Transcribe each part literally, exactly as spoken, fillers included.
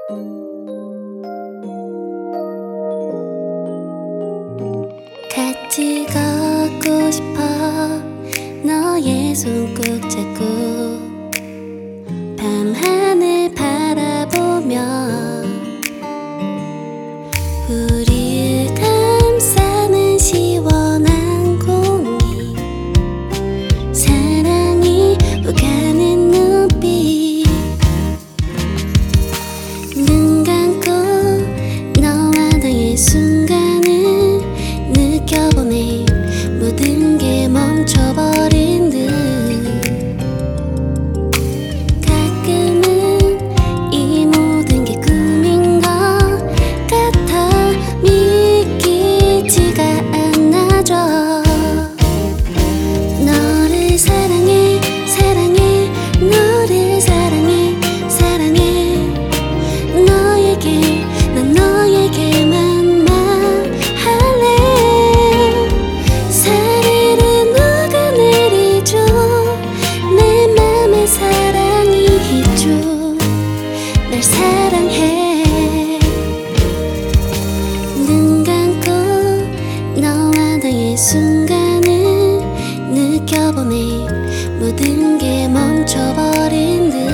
같이 걷고 싶어. 너의 손 꼭 잡고 밤하늘 바라보며 우릴 감싸는 시원한 공기, 사랑이 오가는 눈빛. 눈 감고 너와 나의 순간을 느껴보네. 모든 게 멈춰버린 듯. 가끔은 이 모든 게 꿈인 것 같아 믿기지가 않아져. 너를 사랑해 사랑해 너를 사랑해 사랑해. 너에게 난 너에게만 말할래. 사르르 녹아내리죠. 내 맘에 사랑이 있죠. 날 사랑해. 눈 감고 너와 나의 순간을 느껴보네. 모든 게 멈춰버린 듯.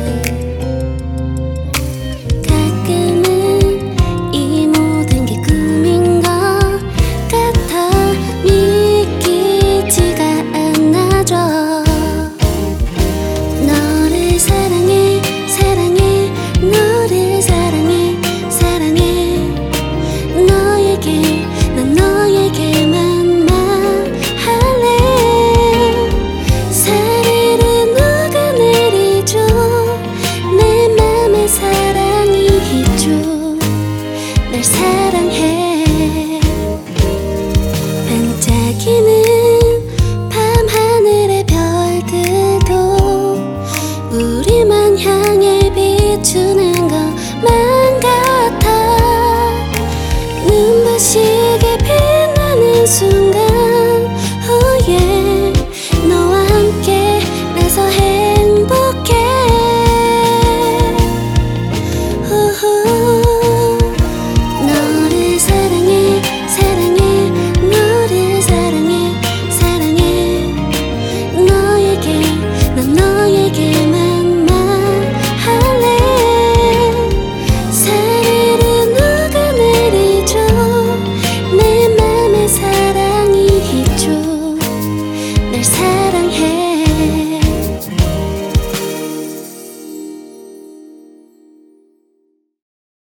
가끔은 이 모든 게 꿈인 것 같아 믿기지가 않아져. 너를 사랑해 사랑해 너를 사랑해 사랑해. 너에게 난 너에게만 말할래. 사르르 녹아내리죠. 내 맘에 사랑이 있죠. 날 사랑해.